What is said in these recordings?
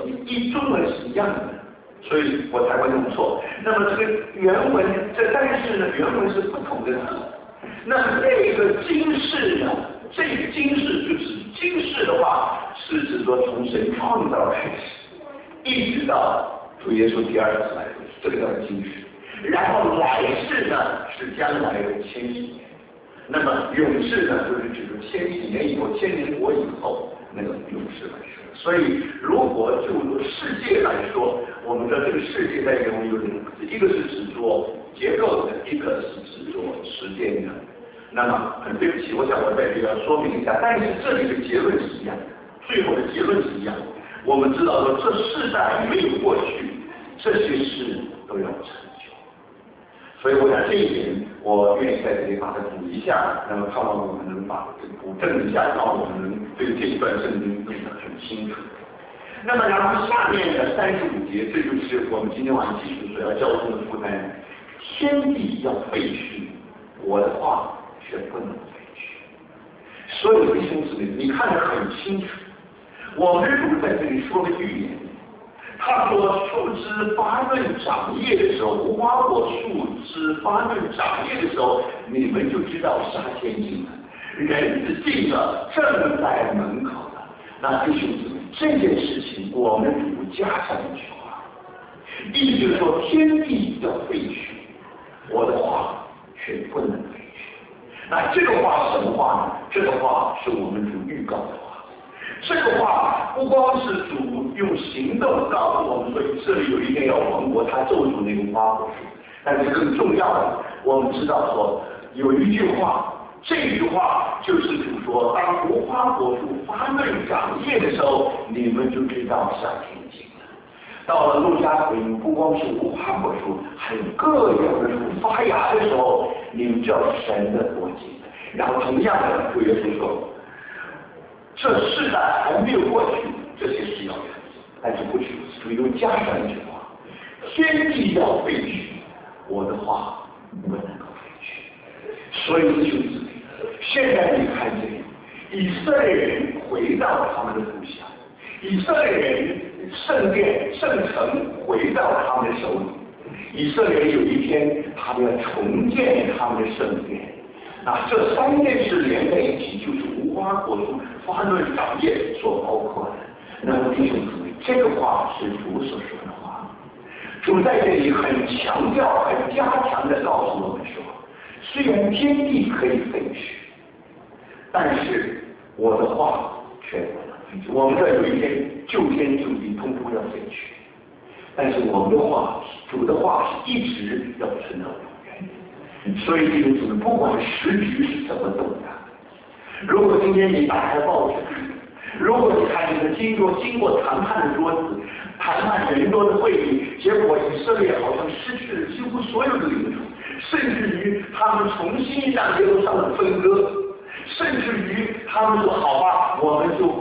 中文是一样的，所以我才会弄错。那么这个原文，但是呢，原文是不同的字。那么这个今世呢，这个今世就是今世的话，是指说从神创造开始，一直到主耶稣第二次来，这个叫今世。然后来世呢是将来的千禧年，那么永世呢就是指着千禧年以后、千年国以后那个永世来说。所以如果就世界来说，我们的这个世界在中有两个字，一个是指着结构的，一个是指着时间的。那么很对不起，我想我在这里要说明一下，但是这里的结论是一样的，最后的结论是一样的。我们知道说这世代没有过去，这些事都要成就。所以我想这一点，我愿意在这里把它补一下，那么盼望我们能把这个补正一下，让我们能对这一段圣经弄得很清楚。那么然后下面的35节，这就是我们今天晚上继续所要交通的负担。天地要废去，我的话却不能废去。所有弟兄姊妹，你看得很清楚，我们主在这里说的预言。他说树枝发嫩长叶的时候，无花果树枝发嫩长叶的时候，你们就知道夏天近了，人子近了，正在门口了。那弟兄姊妹，这件事情我们主加上一句话，意思就是说天地要废去，我的话却不能废去。那这个话是什么话呢？这个话是我们主预告的话。这个话不光是主用行动告诉我们说以色列有一天要亡国，他咒诅那个无花果树，但是更重要的，我们知道说有一句话，这句话就是主说，当无花果树发嫩长叶的时候，你们就知道夏天近了。到了路加福音，不光是无花果树，还有各样的树发芽的时候，你们知道神的国近了。然后同样的，主耶稣说，这世代还没有过去，这些事要成就，但是不是主又加上一句话：天地要废去，我的话不能够废去。所以弟兄姊妹，现在你看这里，以色列人回到他们的故乡，以色列人圣殿圣城回到他们的手里，以色列人有一天他们要重建他们的圣殿。那这三件事连在一起，就是无花果树发嫩长叶所包括的。那么弟兄姊妹，这个话是主所说的话。主在这里很强调、很加强的告诉我们说，虽然天地可以废去，但是我的话却不能废去。我们这有一天旧天旧地通通要废去，但是我们的话，主的话是一直要存到永远。所以弟兄姊妹，不管时局是怎么动荡，如果今天你打开报纸，如果你看这个经过谈判的桌子，谈判人多的会议，结果以色列好像失去了几乎所有的领土，甚至于他们重新向耶路撒冷分割，甚至于他们说好吧，我们就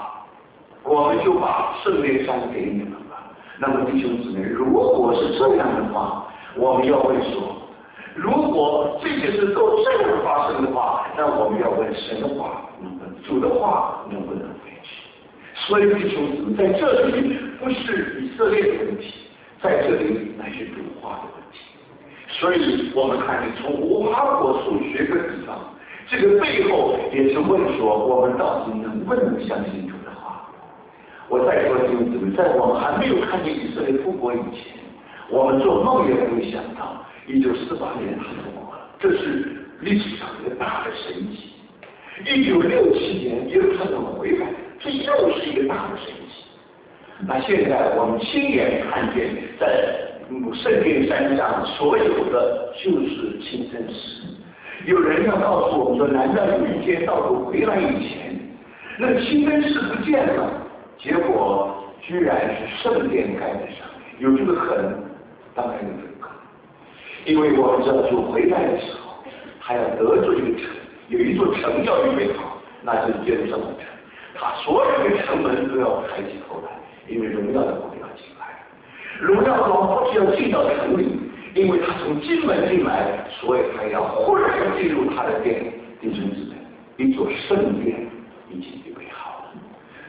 把圣殿山给你们吧。那么弟兄姊妹，如果是这样的话，我们要问说，如果这些事都这样发生的话，那我们要问神的话能不能，主的话能不能废去？所以弟兄姊妹，在这里不是以色列的问题，在这里乃是主话的问题。所以我们看见从无花果树学个地方，这个背后也是问说，我们到底能不能相信主的话？我再说弟兄姊妹，在我们还没有看见以色列复国以前，我们做梦也不会想到1948年他复国了，这是历史上一个大的神迹。1967年耶路撒冷回来，这又是一个大的神迹。那现在我们亲眼看见，在圣殿山上所有的就是清真寺。有人要告诉我们说，难道有一天到主回来以前，那清真寺不见了？结果居然是圣殿盖在上面，有这个可能？当然有这个可能，因为我们知道主回来的时候，还要得罪一个城，有一座城要预备好，那就是耶路撒冷城，他所有的城门都要抬起头来，因为荣耀的国要进来，荣耀的王不是要进到城里，因为他从金门进来，所以他要忽然进入他的殿。弟兄姊妹，一座圣殿已经预备好了，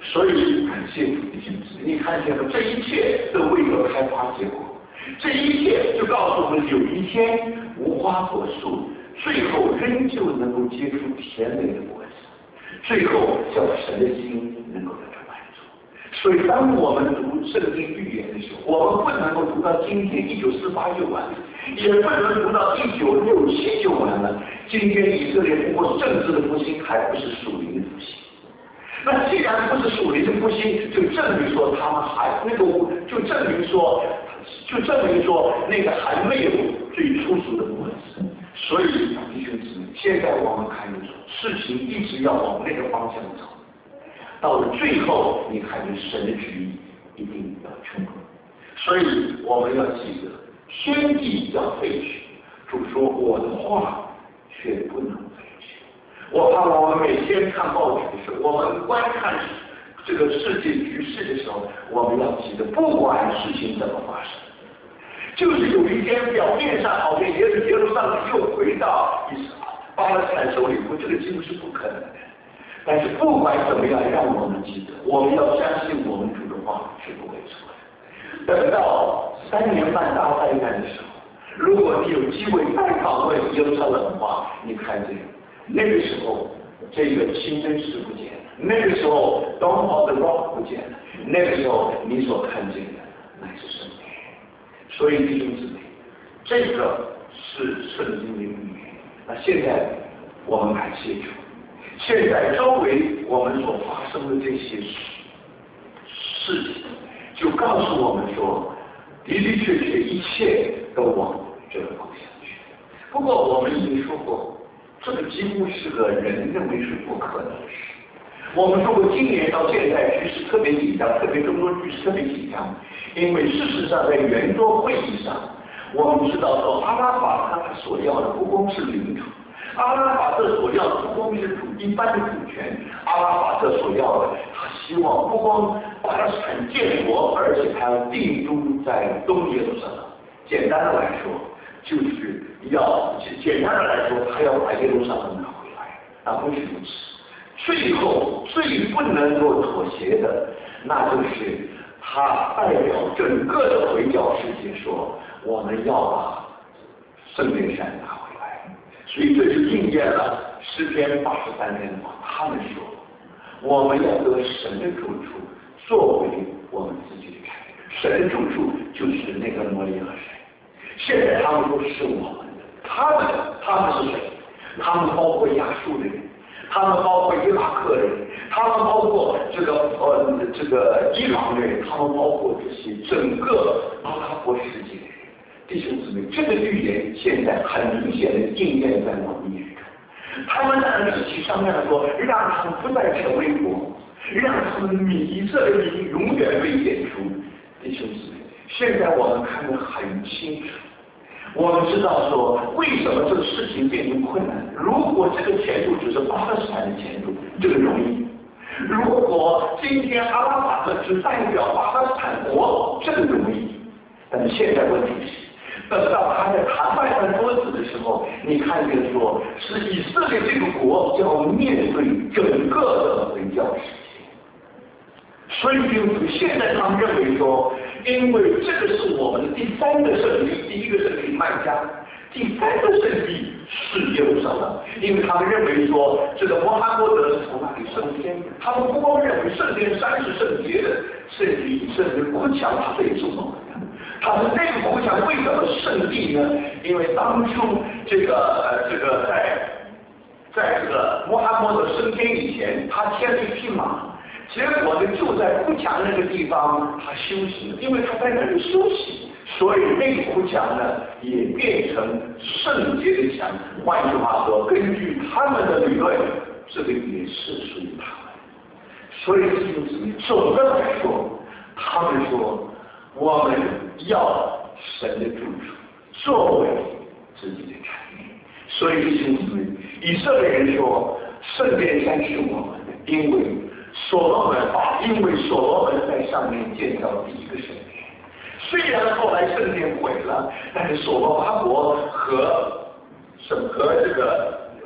所以感谢主的心智，你看见了这一切都为了开花结果，这一切就告诉我们，有一天无花果树最后仍旧能够结出甜美的果子，最后叫神的心能够得到满足。所以当我们读圣经预言的时候，我们不能够读到今天1948就完了，也不能读到1967就完了。今天以色列不过政治的复兴，还不是属灵的复兴。那既然不是属灵的复兴，就证明说他们还就证明说那个还没有最初熟的果子。所以弟兄姊妹，现在我们看得出事情一直要往那个方向走，到了最后你看见神的旨意一定要成功。所以我们要记得，天地要废去，主说我的话却不能废去。我怕我们每天看报纸的时候，我们观看这个世界局势的时候，我们要记得，不管事情怎么发生，就是有一天表面上好像耶路撒冷又回到巴勒斯坦手里，这个几乎是不可能的。但是不管怎么样，让我们记得，我们要相信我们主的话是不会错的。等到3年半大灾难的时候，如果你有机会再访问耶路撒冷的话，你看见那个时候这个清真寺不见了，那个时候 Dome of the Rock 不见了，那个时候你所看见的乃是圣殿。所以弟兄姊妹，这个是圣经的预言。那现在我们感谢主，现在周围我们所发生的这些事情，就告诉我们说，的的确确一切都往这个方向去。不过我们已经说过，这个几乎是个人认为是不可能的事。我们说过，今年到现在局势特别紧张，特别中东局势特别紧张，因为事实上在圆桌会议上，我们知道说阿拉法他所要的不光是领土，阿拉法特所要的不光是一般的主权，阿拉法特所要的，他希望不光巴勒斯坦建国，而且他要定都在东耶路撒冷。简单的来说，就是简单的来说，他要把耶路撒冷拿回来，那不是如此。最后最不能够妥协的，那就是他代表整个的回教世界说，我们要把圣殿山拿回来。所以这就应验了诗篇83篇的话，他们说我们要得神的住处作为我们自己的产业，神的住处就是那个摩利亚山。现在他们说是我们的，他们是谁？他们包括亚述的人，他们包括伊拉克人，他们包括这个伊朗人，他们包括这些整个阿拉伯世界的人。弟兄姊妹，这个预言现在很明显的应验在我们眼中。他们在一起商量说，让他们不再成为国，让他们以色列民永远被剪除。弟兄姊妹，现在我们看得很清楚。我们知道说，为什么这个事情变成困难？如果这个前途只是巴勒斯坦的前途，这个容易；如果今天阿拉法特只代表巴勒斯坦国，这个容易。但是现在问题是，等到他在谈判上桌子的时候，你看见说，是以色列这个国要面对整个的回教世界。所以就是现在他们认为说，因为这个是我们的第3个圣地，第1个圣地麦加，第3个圣地是耶路撒冷，因为他们认为说这个摩哈默德是从那里升天，他们不光认为圣殿山是圣洁的，甚至以色列国墙它可以做梦的。他们那个国墙为什么是圣地呢？因为当初在这个摩哈默德升天以前，他牵了一匹马。结果呢，就在哭墙那个地方，他休息了，因为他在那里休息，所以那个哭墙呢，也变成圣洁的墙。换句话说，根据他们的理论，这个也是属于他们。所以弟兄姊妹，总的来说，他们说我们要神的住处作为自己的产业。所以弟兄姊妹，以色列人说圣殿山是我们的，因为所罗门在上面建造第1个圣殿，虽然后来圣殿毁了，但是所罗巴伯和这个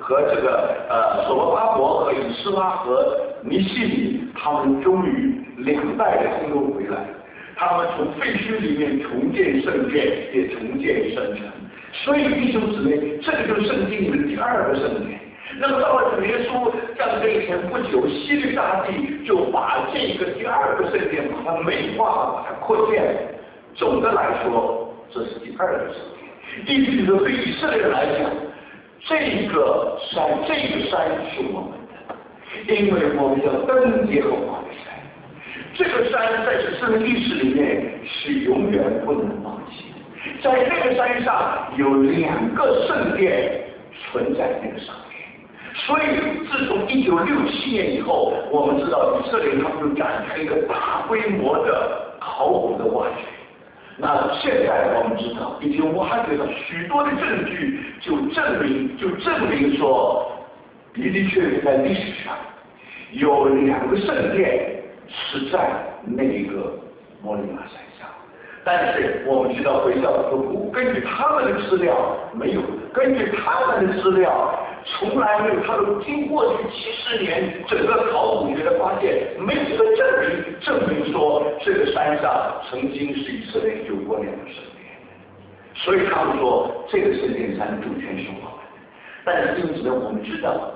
和这个所罗巴伯和以斯拉和尼希米，他们终于2代人都回来，他们从废墟里面重建圣殿，也重建圣城。所以弟兄姊妹，这个就是圣经里面第2个圣殿。那么到了主耶稣降生以前不久，希律大帝就把这个第2个圣殿把它美化，把它扩建。总的来说，这是第2个圣殿。第一个，对以色列人来讲，这个山是我们的，因为我们要登耶和华的山。这个山在以色列历史里面是永远不能忘记的。在这个山上有2个圣殿存在那个上面。所以，自从1967年以后，我们知道以色列他们就展开一个大规模的考古的挖掘。那现在我们知道，已经挖掘到许多的证据，就证明说，的的确确在历史上有2个圣殿是在那个摩利亚山上。但是我们知道回教徒根据他们的资料没有，根据他们的资料。从来没有，他们经过去70年整个考古学的发现，没有一个证明说这个山上曾经是以色列有过2个圣殿，所以他们说这个圣殿山主权是我们的。但是因此呢，我们知道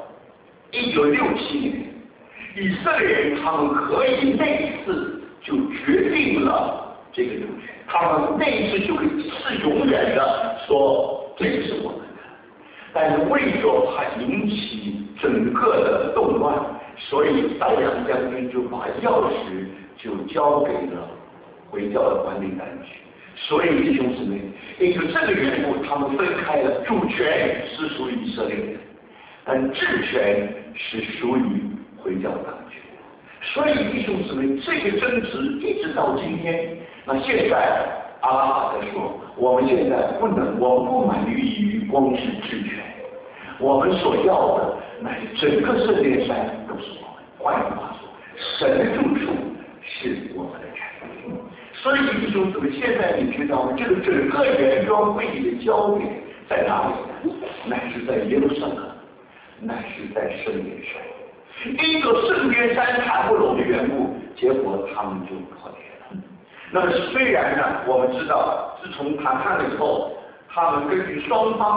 ，1967年以色列人他们可以那一次就决定了这个主权，他们那一次就可以是永远的说这个是我们。但是为着怕引起整个的动乱，所以戴阳将军就把钥匙就交给了回教的管理单局。所以弟兄姊妹，因为这个缘故，他们分开了，主权是属于以色列人，但治权是属于回教当局。所以弟兄姊妹，这个争执一直到今天。那现在阿拉法特说，我们现在我们不满于光是治权，我们所要的乃是整个圣殿山都是我们。换句话说，神的住处是我们的权利。所以弟兄姊妹，现在你知道吗？这个整个原装会议的焦点在哪里呢？乃是在耶路撒冷，乃是在圣殿山。因着圣殿山谈不拢的缘故，结果他们就破裂了。那么虽然呢，我们知道，自从谈判了以后，他们根据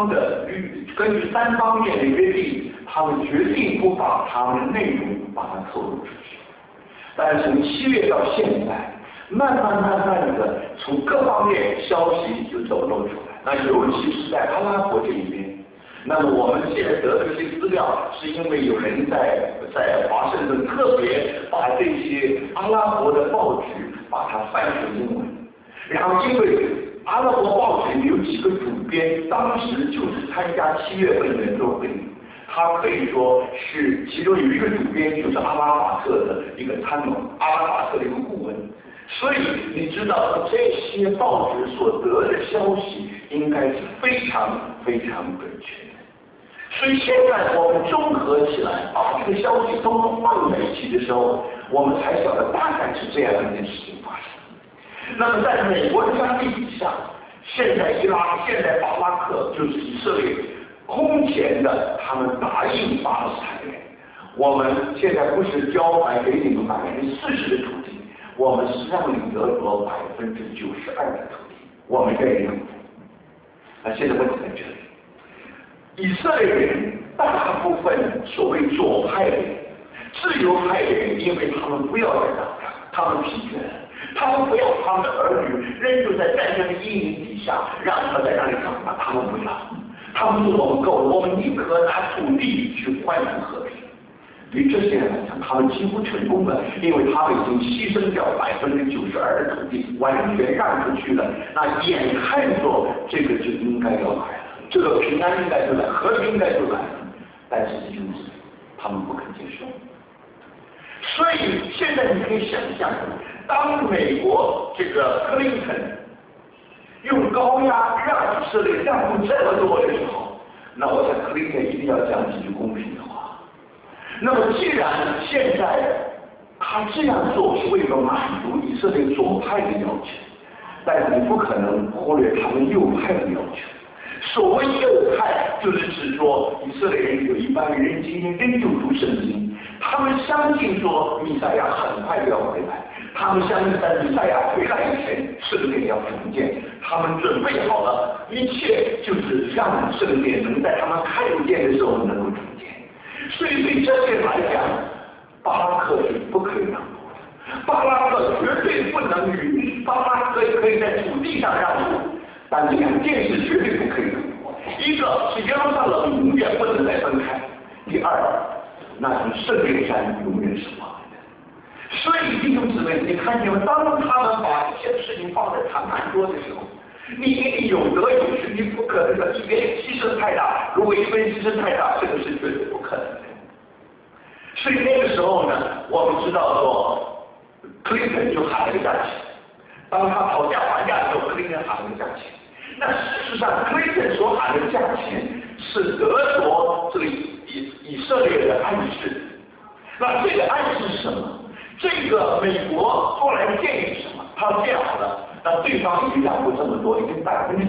3方面的约定，他们决定不把他们的内容把它透露出去。但是从7月到现在，慢慢的，从各方面消息就走漏出来。那尤其是在阿拉伯这一边。那么我们现在得的这些资料，是因为有人在华盛顿特别把这些阿拉伯的报纸把它翻成英文，然后因为阿拉伯报纸有几个主编，当时就是参加7月份的圆桌会议，他可以说是其中有一个主编就是阿拉法特的一个参谋，阿拉法特的一个顾问。所以你知道这些报纸所得的消息应该是非常非常准确的。所以现在我们综合起来，把这个消息都放在一起的时候，我们才晓得大概是这样一件事情发生。那么在美国的压力底下，现在巴拉克就是以色列空前的，他们答应巴勒斯坦人，我们现在不是交还给你们40%的土地，我们是让你得着92%的土地，我们愿意让。那现在问题在这里。以色列人大部分所谓左派的人、自由派的人，因为他们不要再打仗，他们疲倦了，他们不要他们的儿女仍旧在战争的阴影底下，让他在那里长大，他们不要，他们说我们够了，我们宁可拿土地去换取和平。对于这些人来讲，他们几乎成功了，因为他们已经牺牲掉92%的土地，完全让出去了。那眼看着这个就应该要来了。这个平安应该就来，和平应该就来了，但是这就是他们不肯接受。所以现在你可以想象，当美国这个克林顿用高压让以色列让步这么多的时候，那我想克林顿一定要讲几句公平的话。那么既然现在他这样做是为了满足以色列左派的要求，但你不可能忽略他们右派的要求。 所谓右派，就是指说以色列人有一般人今天仍旧读圣经，他们相信说弥赛亚很快就要回来，他们相信在弥赛亚回来以前，圣殿要重建，他们准备好了一切，就是让圣殿能在他们看不见的时候能够重建。所以对这些来讲，巴拉克是不可以让步的，巴拉克绝对不能允许巴拉克可以在土地上让步，但两件事绝对不可以让步，一个是耶路撒冷永远不能再分开，第二，那是圣殿山永远是我们的。所以弟兄姊妹，你看见吗？当他们把这些事情放在谈判桌的时候，你一定有得有失，你不可能的一边牺牲太大，如果一边牺牲太大，这个是绝对不可能的。所以那个时候呢，我们知道说，克林顿就喊了个价钱。当他讨价还价的时候，克林顿喊了个价钱。那事实上，克林顿所喊的价钱是得着这个以色列的暗示。那这个暗示是什么？这个美国后来建议什么？他建好了，那对方已经让步这么多，已经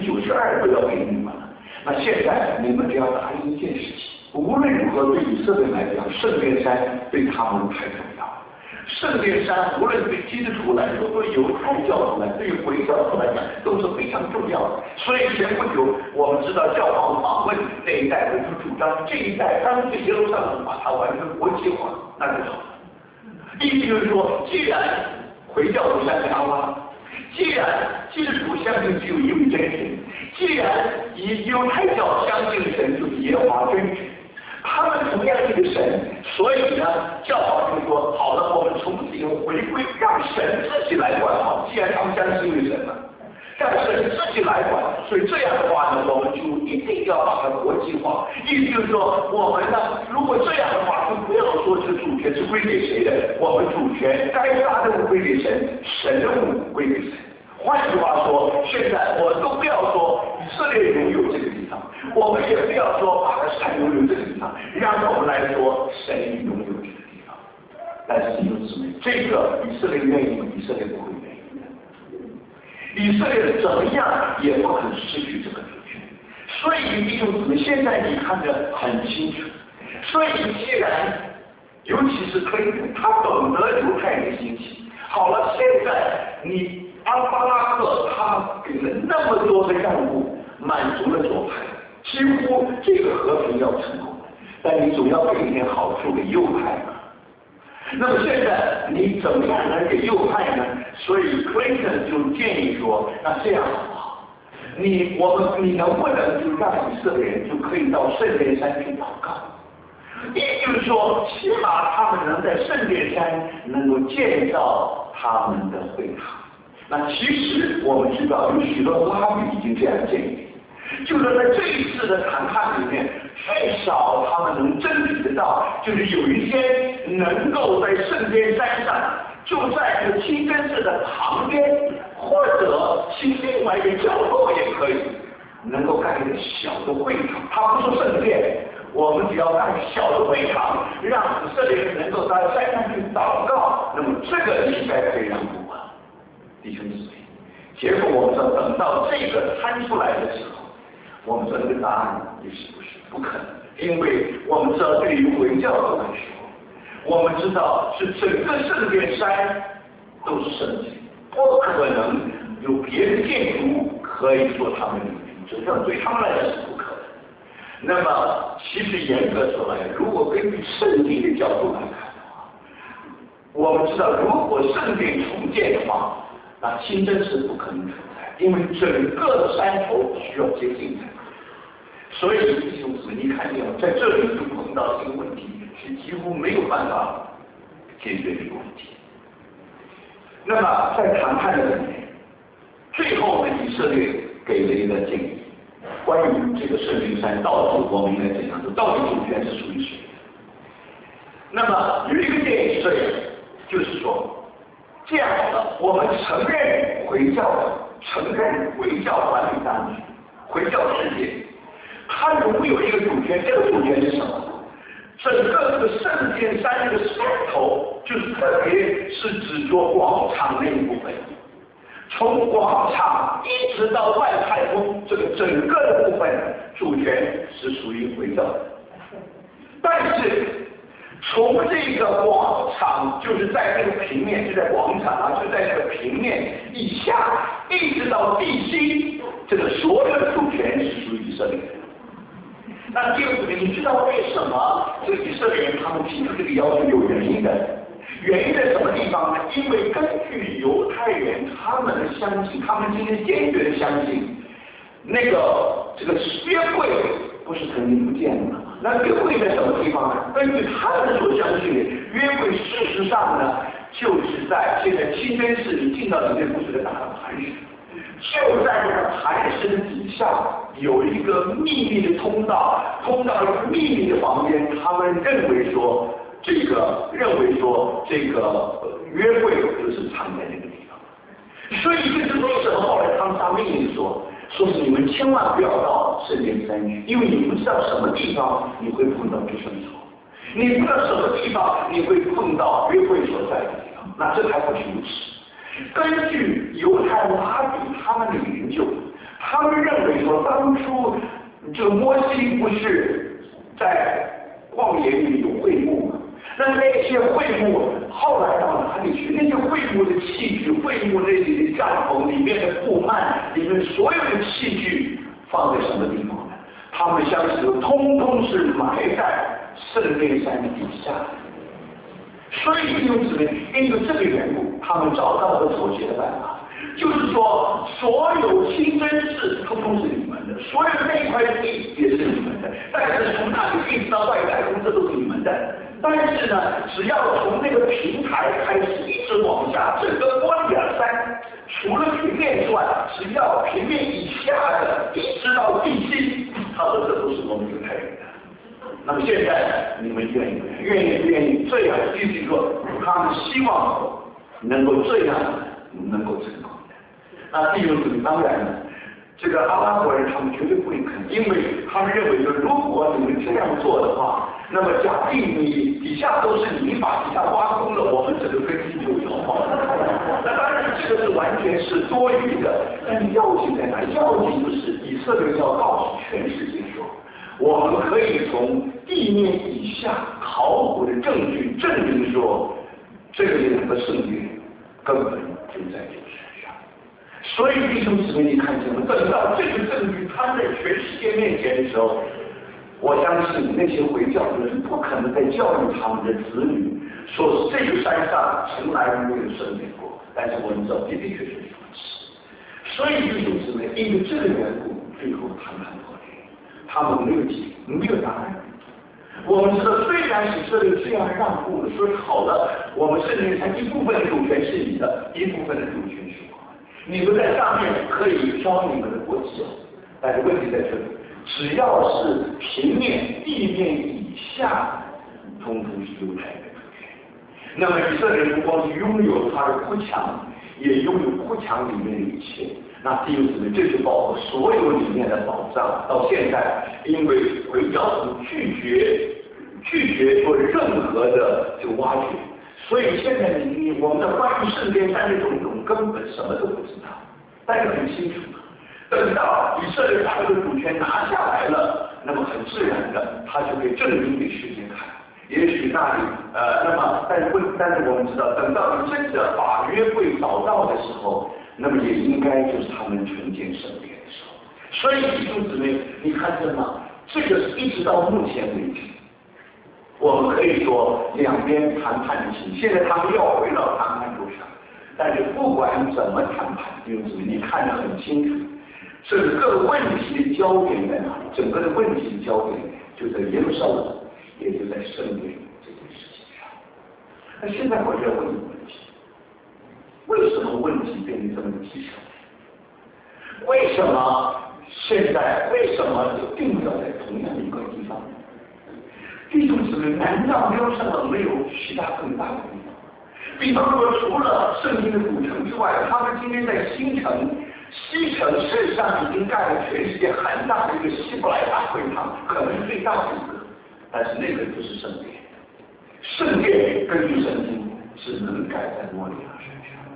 92%都要给你们了。那现在你们只要答应一件事情。无论如何，对以色列来讲，圣殿山对他们太重要了。圣殿山无论对基督徒来说，对犹太教徒来说，对回教徒来讲，都是非常重要的。所以前不久，我们知道教皇访问那一带，我就主张这一带干脆耶路撒冷把它完成国际化，那就好了。意思就是说，既然回教徒相信阿拉，既然基督徒相信只有一位真神，既然以犹太教相信的神就是耶和华真神。他们同样一个神，所以呢，教皇就说好了，我们从此以后回归，让神自己来管好。既然他们相信一位神了，让神自己来管，所以这样的话呢，我们就一定要把它国际化。意思就是说，我们呢，如果这样的话，就不要说这主权是归给谁的，我们主权该杀的物归给神，神的物归给神。换句话说，现在我们都不要说以色列拥有这个地方，我们也不要说巴勒斯坦拥有这个地方，让我们来说谁拥有这个地方。但是弟兄姊妹，这个以色列愿意吗？以色列不会愿意的。以色列怎么样也不肯失去这个主权。所以弟兄姊妹，现在你看得很清楚。所以既然，尤其是克林顿，他懂得犹太人的心情。好了，现在你。巴拉克他给了那么多的让步，满足了左派，几乎这个和平要成功，但你总要给一点好处给右派嘛。那么现在你怎么样能给右派呢？所以克林顿就建议说，那这样好不好？你能不能就让以色列人就可以到圣殿山去祷告？也就是说，起码他们能在圣殿山能够建造他们的会堂。那其实我们知道有许多拉比已经这样建议，就是在这一次的谈判里面，最少他们能争取得到，就是有一天能够在圣殿山上，就在这个清真寺的旁边，或者其另外一个角落也可以，能够盖一个小的会场。它不是圣殿，我们只要盖小的会场，让以色列人能够在山上去祷告，那么这个应该可以让步啊。弟兄姊妹，结果我们说等到这个摊出来的时候，我们说这个答案也是不可能的，因为我们知道对于回教徒来说，我们知道是整个圣殿山都是圣洁，不可能有别的建筑物可以说他们有这对他们来讲是不可能。那么其实严格说来，如果根据圣经的角度来看的话，我们知道如果圣殿重建的话，那清真寺不可能存在，因为整个山头需要接近才可以。所以弟兄姊妹，你看见在这里就碰到这个问题，是几乎没有办法解决这个问题。那么在谈判的里面，最后呢，以色列给了一个建议，关于这个圣灵山到底我们应该怎样做，到底主权是属于谁的？那么有一个建议是这样，就是说。这样好了，我们承认回教管理当局、回教世界，它拥有一个主权，这个主权是什么？整个这个圣殿山这个山头，就是特别是指着广场那一部分， 从广场一直到外太空这个整个的部分主权是属于回教的，但是从这个广场，就是在这个平面，就在广场啊，就在这个平面以下，一直到地心，这个所有的主权是属于以色列的。那第二个，你知道为什么这个以色列人他们提出这个要求有原因的？原因在什么地方呢？因为根据犹太人他们的相信，他们今天坚决的相信，这个约柜不是曾经不见的。那约柜在什么地方呢？根据他们所相信的，约柜事实上呢，就是在现在清真寺里进到里面不是个大的磐石，就在这个磐石的底下有一个秘密的通道，通到一个秘密的房间。他们认为说这个约柜就是藏在那个地方，所以这是为什么后来他们下命令说是你们千万不要到圣殿山去，因为你不知道什么地方你会碰到独生草，你不知道什么地方你会碰到约柜所在的地方。那这还不仅如此，根据犹太拉比他们的研究，他们认为说当初这个摩西不是在旷野里有会幕吗？那些会幕后来到哪里去？那些会幕的器具，会幕那里的帐篷里面的布幔，里面所有的器具放在什么地方呢？他们相信通通是埋在圣殿山底下。所以弟兄姊妹，因为这个缘故，他们找到了妥协的办法，就是说所有清真寺通通是你们的，所有那块地也是你们的，但是从那里一直到外太空，这都是你们的。但是呢，只要从那个平台开始一直往下，整个摩利亚山除了平面之外，只要平面以下的一直到地心，他说这都是我们犹太人的。那么现在你们愿意不愿意这样继续做？他们希望能够这样能够成功的。那弟兄姊妹，当然呢，这个阿拉伯人他们绝对不会肯，因为他们认为说，如果你们这样做的话，那么假定你底下都是你把底下挖空了，我们整个根基就有了。那当然这个是完全是多余的，但是要紧在哪？要紧就是以色列要告诉全世界说，我们可以从地面以下考古的证据证明说，这两个圣殿根本就在这个山上。所以弟兄姊妹，你看见了，等到这个证据摊在全世界面前的时候，我相信那些回教的人不可能再教育他们的子女说这个山上从来没有圣殿过，但是我们知道的确是如此。所以弟兄姊妹，因为这个缘故，最后谈判破裂，他们没有答案。我们知道，虽然以色列这样让步了，说好了，我们圣殿山一部分的主权是你的，一部分的主权是我们，你们在上面可以挑你们的国旗，但是问题在这里，只要是平面、地面以下，通通是犹太人的主权。那么以色列人不光是拥有他的哭墙，也拥有哭墙里面的一切。那弟兄姊妹，这就包括所有里面的宝藏。到现在，因为回教徒拒绝做任何的这个挖掘，所以现在我们的关于圣殿山的种种根本什么都不知道。但是很清楚，等到以色列把这个主权拿下来了，那么很自然的，他就会证明给世界看。也许那里那么但是我们知道，等到你真的把约柜找到的时候，那么也应该就是他们重建圣殿的时候。所以弟兄姊妹，你看见吗？这个是一直到目前为止，我们可以说两边谈判的情，现在他们要回到谈判桌上，但是不管怎么谈判，弟兄姊妹，你看得很清楚，整个问题的焦点在哪里？整个的问题的焦点就在耶路撒冷，也就在圣殿这件事情上。那现在我就要问一个问题：为什么问题变得这么棘手？为什么就定在同样的一个地方？弟兄姊妹，难道耶路撒冷没有其他更大的地方？比方说，除了圣经的古城之外，他们今天在西城事实上已经盖了全世界很大的一个希伯来大会堂，可能是最大的一个，但是那个就是圣殿。圣殿根据圣经只能盖在摩利亚山上。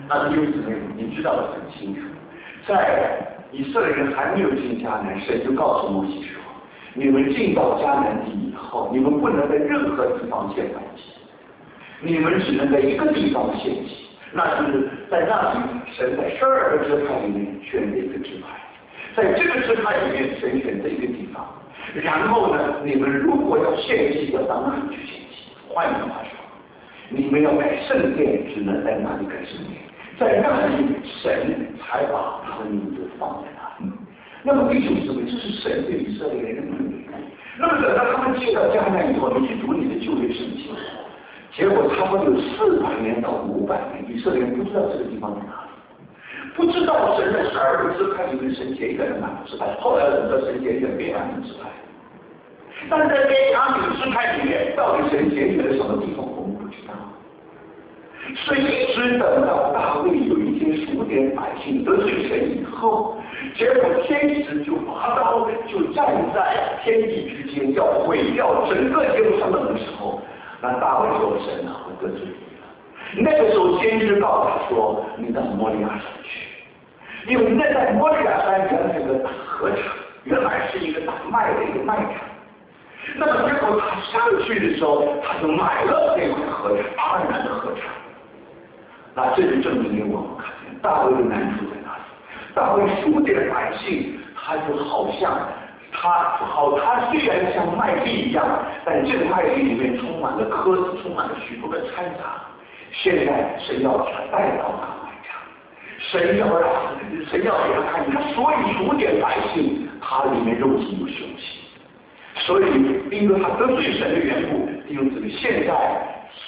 那弟兄姊妹，你知道的很清楚，在以色列人还没有进迦南，神就告诉摩西说：你们进到迦南地以后，你们不能在任何地方献燔祭，你们只能在一个地方献祭，那就是在那里，神在12个支派里面选了一个支派，在这个支派里面神选这一个地方，然后呢，你们如果要献祭，要到那里去献祭。换句话说，你们要盖圣殿，只能在那里盖圣殿，在那里神才把他的名字放在那里。那么弟兄姊妹，这是神对以色列人的命令。那么等到他们进到迦南以后，你去读你的旧约圣经，结果差不多有400年到500年，以色列人不知道这个地方在哪里，不知道神在12个支派里面神拣一个人哪个支派，后来人的神拣选便雅悯支派。但是在便雅悯支派里面，到底神拣选了什么地方，我们不知道。所以一直等到大卫有一天数点百姓得罪神以后，结果天使就拔刀，就站在天地之间，要毁掉整个耶路撒冷的时候，那大卫说：神啊，我得罪你了。那个时候先知告诉他说：你到摩利亚山去，因为那在摩利亚山原来有个大禾场，原来是一个大麦的一个麦场。那么结果他上去的时候，他就买了那块禾场，阿兰的禾场。那这就证明给我们看见大卫的难处在哪里。大卫数点百姓，他就好像他虽然像麦地一样，但这个麦地里面充满了鸽子，充满了许多的掺杂。现在神要把他带到大麦场，神要给他看，他所以数点百姓，他里面肉体有凶器。所以因为他得罪神的缘故，弟兄姊妹，现在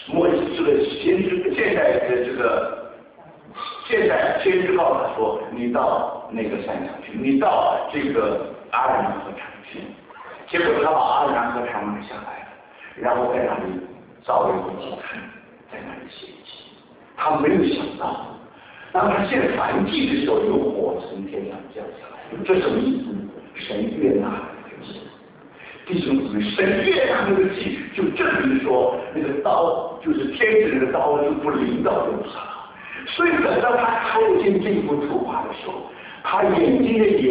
先知告诉他说：你到那个山上去，你到这个阿兰河场去。结果他把阿兰河场买下来了，然后在那里造了一个祭坛，在那里献祭。他没有想到，当他献燔祭的时候，有火从天上降下来。这什么意思？神悦纳了那个祭。弟兄姊妹，神悦纳那个祭，就证明说那个刀就是天使的刀就不临到耶路撒冷。所以等到他看见这幅图画的时候，他眼睛里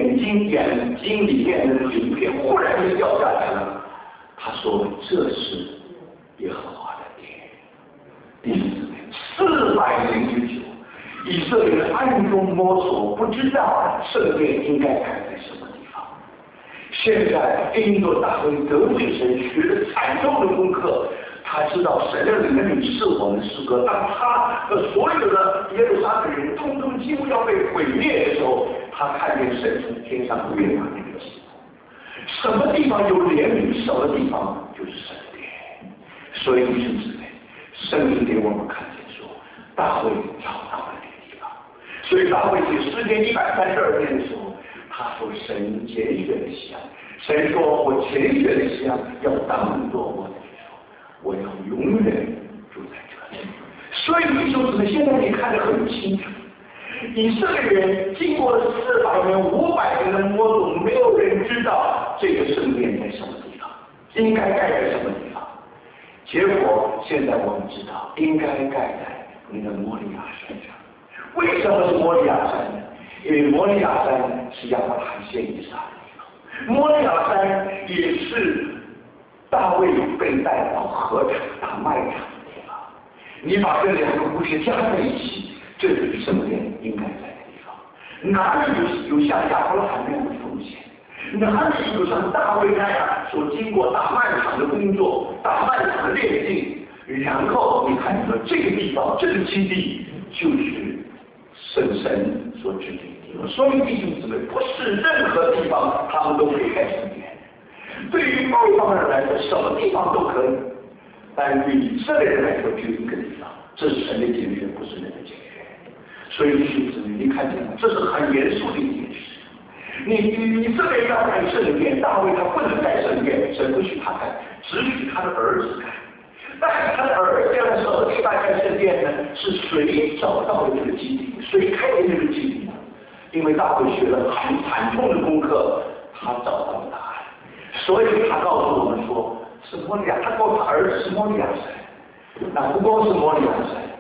面的鳞片忽然就掉下来了。他说：这是耶和华的殿。弟兄姊妹，400年之久，以色列人暗中摸索，不知道圣殿应该盖在什么地方。现在因着大卫得罪神，学了惨重的功课，他知道神的儿女是我们诗歌。当他和所有的耶路撒冷人通通几乎要被毁灭的时候，他看见神从天上悦纳那个祭物。什么地方有怜悯，什么地方就是神的殿。所以弟兄姊妹，圣经给我们看见说，大卫找到了那个地方。所以大卫写诗篇132篇的时候，他说神拣选的香，神说我拣选的香要当作我的手，我要永远住在这里。所以弟兄姊妹，现在你看得很清楚，以色列人经过了400年、500年的摸索，没有人知道这个圣殿在什么地方，应该盖在什么地方。结果现在我们知道，应该盖在那个摩利亚山上。为什么是摩利亚山呢？因为摩利亚山是亚伯拉罕献以撒的地方，摩利亚山也是大卫被带到禾场大麦场的地方。你把这2个故事加在一起，这就是圣殿应该在的地方。哪里有像亚伯拉罕那样的奉献？哪里有像大卫那样所经过大麦场的工作、大麦场的炼净？然后你看到这个地方，这个基地就是神所指定的地方。所以弟兄姊妹，不是任何地方他们都可以盖圣殿。对于外邦人来说，什么地方都可以，但对以色列人来说，只有一个地方，这是神的拣选，不是人的拣选。所以弟兄姊妹，你看见吗？这是很严肃的一件事。你以色列要盖圣殿，大卫他不能盖圣殿，神不许他盖，只许他的儿子盖。但是他的儿子的时候，第8盖圣殿呢，是谁找到了这个基地？谁开的这个基地呢？因为大卫学了很惨重的功课，他找到了答案，所以他告诉我们说，是摩利亚，他告诉他儿子是摩利亚山。那不光是摩利亚山，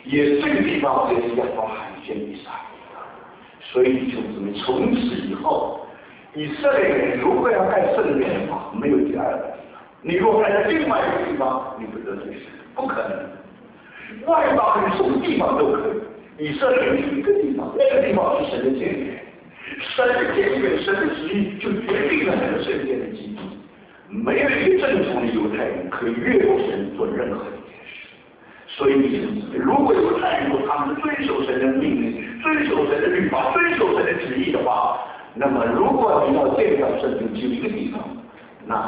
也这个地方也是亚伯罕先以撒。所以弟兄姊妹，从此以后，以色列人如果要盖圣殿的话，没有第二个地方。你如果盖在另外一个地方，你不得罪神，不可能。外邦人什么地方都可以，以色列人是一个地方，那个地方是神的监狱，神的监狱，神的旨意就决定了那个圣殿的基地。没有一个正常的犹太人可以越过神做任何一件事。所以弟兄姊妹，如果犹太人说他们遵守神的命令，遵守神的律法，遵守神的旨意的话，那么如果你要建造圣殿，只有一个地方，那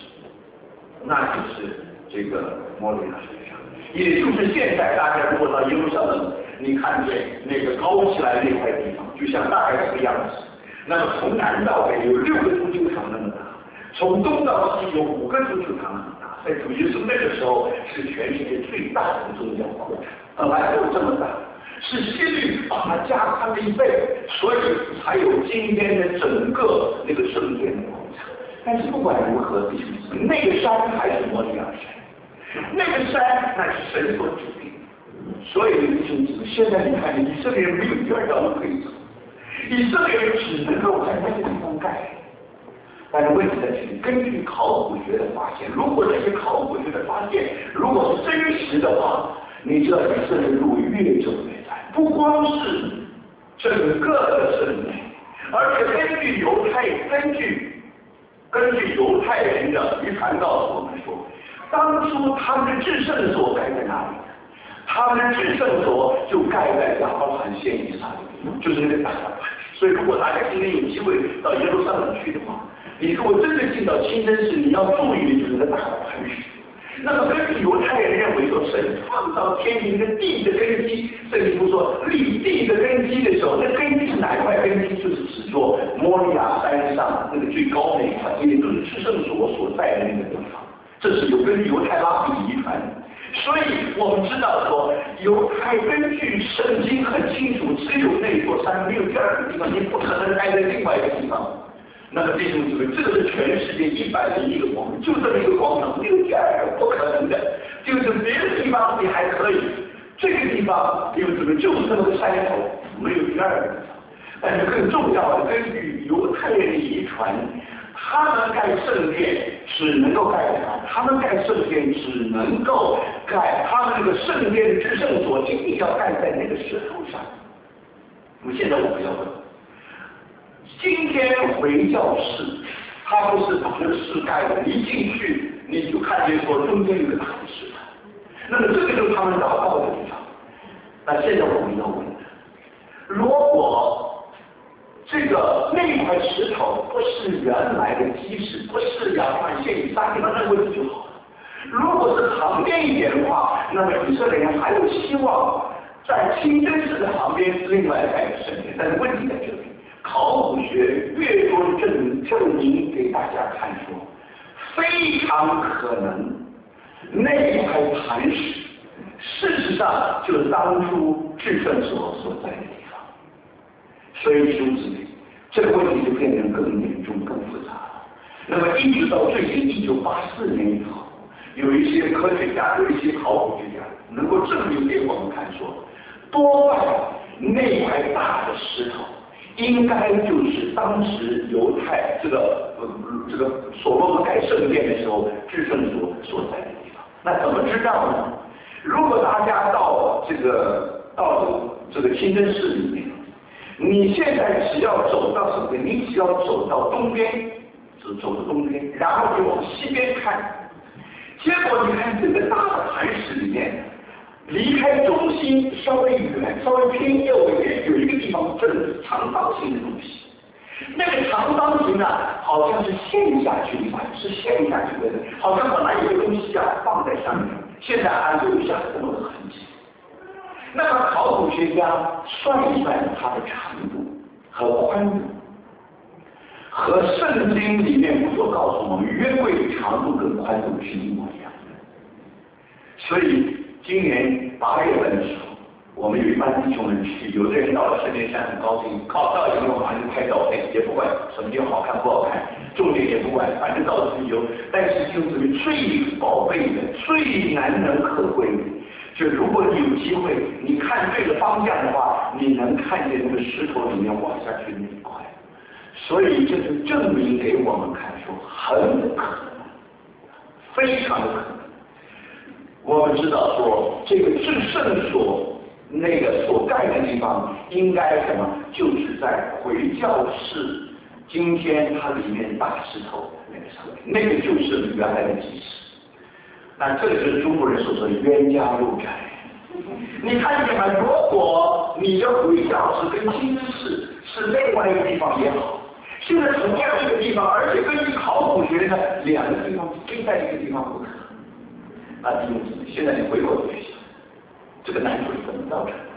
就是这个摩利亚山上，也就是现在大家如果到耶路撒冷，你看见那个高起来那块地方，就像大概这个样子。那么从南到北有6个足球场那么大，从东到西有5个足球场那么大。在主耶稣那个时候是全世界最大的宗教扩展，本来就这么大，是希律把它加宽了1倍，所以才有今天的整个那个圣殿的广场。但是不管如何，弟兄姊妹，那个山还是摩利亚山，那个山那是神所指定的。所以弟兄姊妹，现在你看以色列人没有第二条路可以走，以色列人只能够在那个地方盖。但是问题在这里，根据考古学的发现，如果这些考古学的发现如果是真实的话，你知道以色列路越走越窄，不光是整个的圣殿，而且根据犹太人的遗传告诉我们说，当初他们的至圣所盖在哪里？他们的至圣所就盖在亚伯罕先以撒的地方，就是那个大盘石。所以如果大家今天有机会到耶路撒冷去的话，你如果真的进到清真寺，你要注意的就是那大盘石。那么根据犹太人认为说，神创造天地的地的根基，圣经不说立地的根基的时候，那根基是哪一块根基？就是指说摩利亚山上那个最高那一块，也就是至圣所所在的那个地方。这是有根据犹太拉比遗传。所以我们知道说，犹太根据圣经很清楚，只有那座山，没有第二个地方，你不可能待在另外一个地方。那么弟兄姊妹，这个是全世界101个广场，就这么一个广场，没有第二个，不可能的。就是别的地方你还可以，这个地方弟兄姊妹就是这么个山头，没有第二个地方。但是更重要的，根据犹太人的遗传，他们盖圣殿只能够盖在哪？他们盖圣殿只能够盖他们那个圣殿的至圣所，一定要盖在那个石头上。那么现在我们要问，今天回教寺，他不是把那个石盖的，一进去你就看见说中间有个大的石头，那么这个就是他们祷告的地方。那现在我们要问，如果这个那块石头不是原来的基石，不是亚伯罕先以撒地方，那问题就好了。如果是旁边一点的话，那么以色列人还有希望在清真寺的旁边另外盖个圣殿。但是问题在这里，考古学越多的证明给大家看说，非常可能那一块磐石，事实上就是当初至圣所所在的地方。所以弟兄姊妹，这个问题就变得更严重、更复杂了。那么一直到最近1984年以后，有一些科学家、有一些考古学家能够证明给我们看说，多半那块大的石头应该就是当时犹太这个所罗门盖圣殿的时候至圣所所在的地方。那怎么知道呢？如果大家到这个清真寺里面，你现在只要走到什么？你只要走到东边，走到东边，然后你往西边看，结果你看这个大的磐石里面，离开中心稍微远、稍微偏右一点，有一个地方正是长方形的东西。那个长方形啊，好像是陷下去的，是陷下去的，好像本来有个东西啊放在上面，现在还留下这么个痕迹。那么考古学家算一算它的长度和宽度，和圣经里面所告诉我们约柜的长度跟宽度是一模一样的。所以今年8月份的时候，我们有一班弟兄们去，有的人到了圣殿山很高兴，到以后马上就拍照片，也不管什么地方好看不好看，重点也不管，反正到处旅游。但是就是最宝贝的、最难能可贵的， 就如果你有机会，你看对了方向的话，你能看见那个石头里面往下去那一块。所以这是证明给我们看说，很可能，非常可能。我们知道说，这个至圣所那个所盖的地方，应该什么？就是在回教寺今天它里面大石头那个上面，那个就是原来的祭司。那这个就是中国人所说的冤家路窄。你看见吗？如果你的回教寺跟金寺是另外一个地方也好，现在同样一个地方，而且根据考古学呢，两个地方非在一个地方不可。那弟兄姊妹，现在你回过头去想，这个难处是怎么造成的？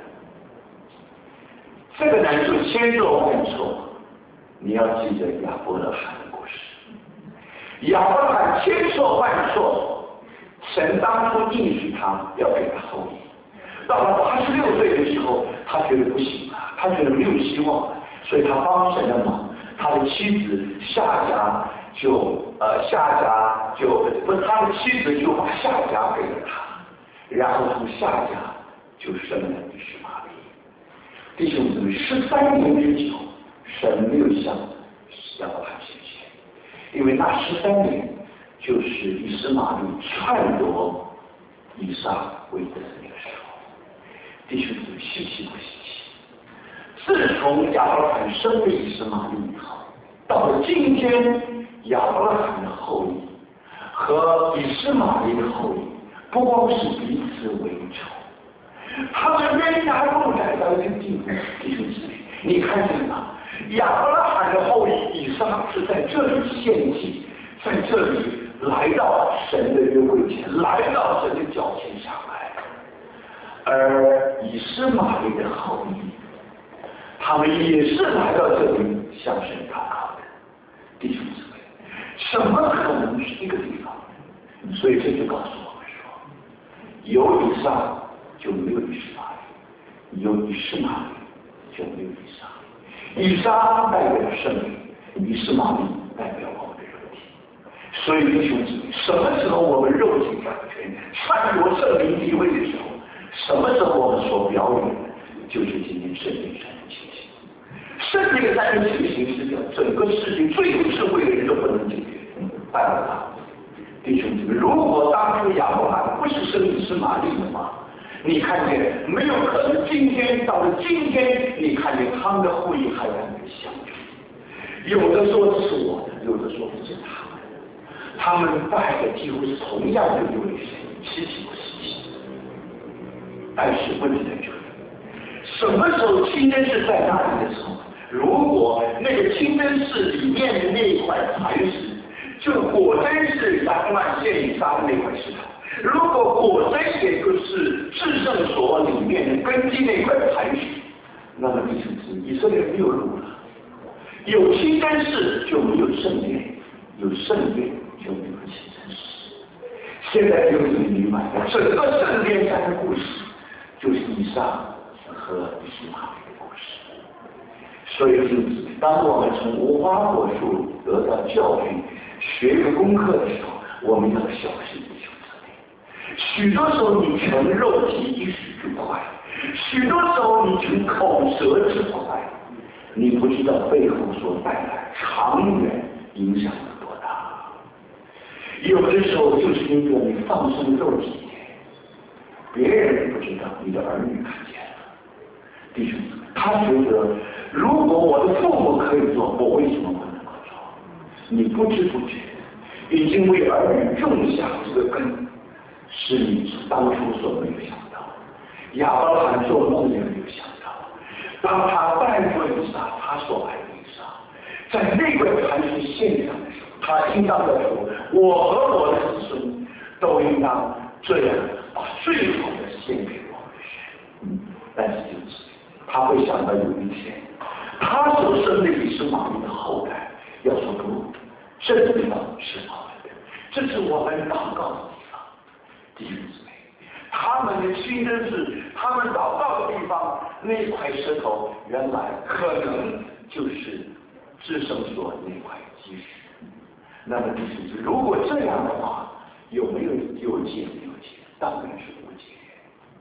这个难处千错万错，你要记得亚伯拉罕的故事。亚伯拉罕千错万错，神当初应许他要给他后裔。到了86岁的时候，他觉得不行了，他觉得没有希望了，所以他帮神的忙。他的妻子夏甲就不是他的妻子就把夏甲给了他，然后从夏甲就生了以实玛利。弟兄姊妹，13年之久，神没有向亚伯拉罕显现，因为那13年就是以实玛利篡夺以撒为子的那个时候。弟兄姊妹，稀奇不稀奇？自从亚伯拉罕生了以实玛利以后，到了今天，亚伯拉罕的后裔和以实玛利的后裔，不光是彼此为仇，他们冤家路窄到一个地步。弟兄姊妹，你看见吗？亚伯拉罕的后裔以撒是在这里献祭，在这里来到神的约会前，来到神的脚前上来，而以实玛利的后裔，他们也是来到这里向神祷告的。弟兄姊妹，什么可能是一个地方？所以这就告诉我们说，有以撒就没有以实玛利，有以实玛利就没有以撒。以撒代表圣灵，以实玛利代表我们的肉体。所以弟兄姊妹，什么时候我们肉体掌权，篡夺圣灵地位的时候，什么时候我们所表演的，就是今天圣灵上的情形。圣灵的三人情形是整个世界最有智慧的人都不能解决办不到。弟兄姊妹，如果当初亚伯拉罕不是生以实玛利的话，你看见没有可能今天到了今天，你看见他们的后裔还在那里相聚。有的说这是我的，有的说这是他们的，他们拜的几乎是同样的一位神，稀奇不稀奇？但是问题在这里，什么时候清真寺在那里的时候，如果那个清真寺里面的那一块磐石，就果真是亚伯拉罕献以撒的那块石头，如果果真也就是至圣所里面的根基那块磐石，那么弟兄姊妹，以色列没有路了。有清真寺就没有圣殿，有圣殿就没有清真寺。现在就你明白了，整个圣殿山的故事就是以撒和以实玛利的故事。所以弟兄姊妹，当我们从无花果树得到教训，学一个功课的时候，我们要小心弟兄姊妹。许多时候你乘肉体一时之快，许多时候你乘口舌之快，你不知道背后所带来长远影响有多大。有的时候就是因为你放松肉体，别人不知道，你的儿女看见了。弟兄姊妹，他觉得如果我的父母可以做，我为什么不能够做？你不知不觉已经为儿女种下这个根，是你当初所没有想到。亚伯拉罕做梦也没有想到，当他拜过以撒，他所爱的以撒，在那个磐石献上的时候，他应当的说，我和我的子孙都应当这样把最好的献给我们的神。但是就是他会想到有一天，他所生的以实玛利的后代要说不，这个地方是我们的，这是我们祷告的地方。弟兄姊妹，他们的清真寺，他们祷告的地方，那块石头原来可能就是至圣所那块基石。那么弟兄姊妹，如果这样的话，有没有解？没有解，当然是无解。